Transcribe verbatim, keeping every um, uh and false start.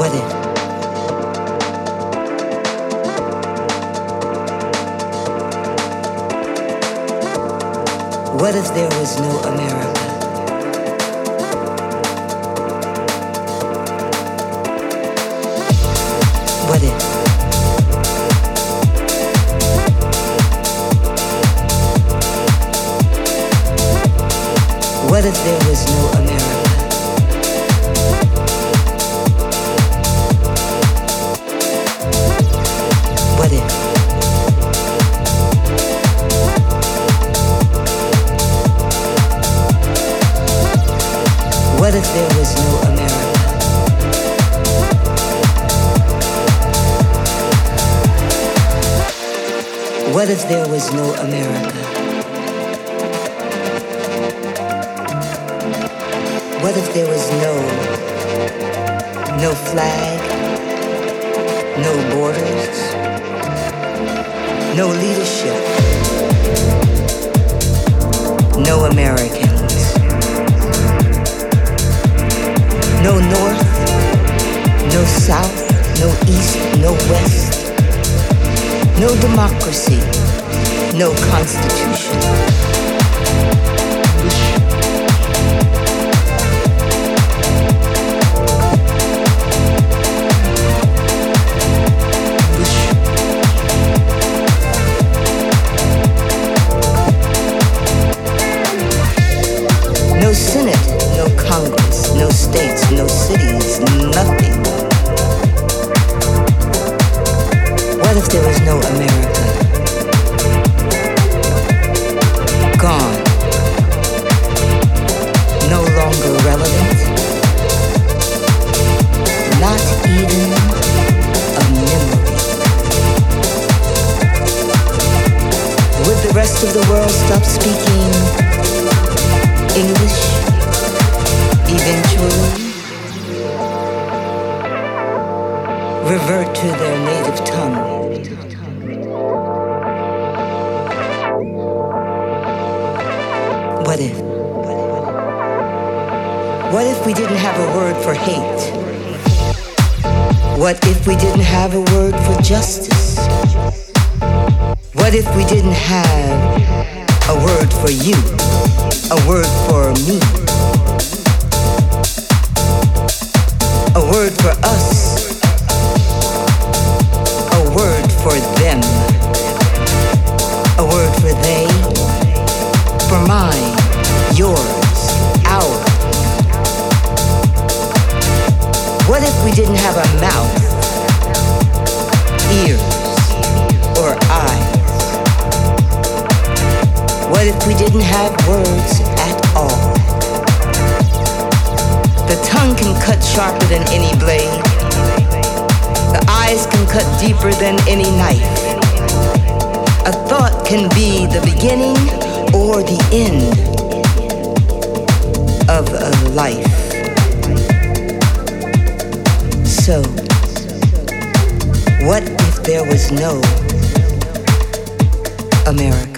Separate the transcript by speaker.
Speaker 1: What if? What if there was no America? What if? What if there was no America? What if? What if there was no America? What if there was no America? What if there was no, no flag, no borders, no leadership, no Americans, no North, no South, no East, no West, no democracy, no Constitution. No Senate, no Congress, no states, no cities, nothing. What if there was no America? Gone. No longer relevant. Not even a memory. Would the rest of the world stop speaking English eventually? Revert to their native tongue. What if? What if we didn't have a word for hate? What if we didn't have a word for justice? What if we didn't have a word for you? A word for me? A word for us? A word for them? A word for they? For mine, yours, ours. What if we didn't have a mouth, ears, or eyes? What if we didn't have words at all? The tongue can cut sharper than any blade. The eyes can cut deeper than any knife. A thought can be the beginning or the end of a life. So, what if there was no America?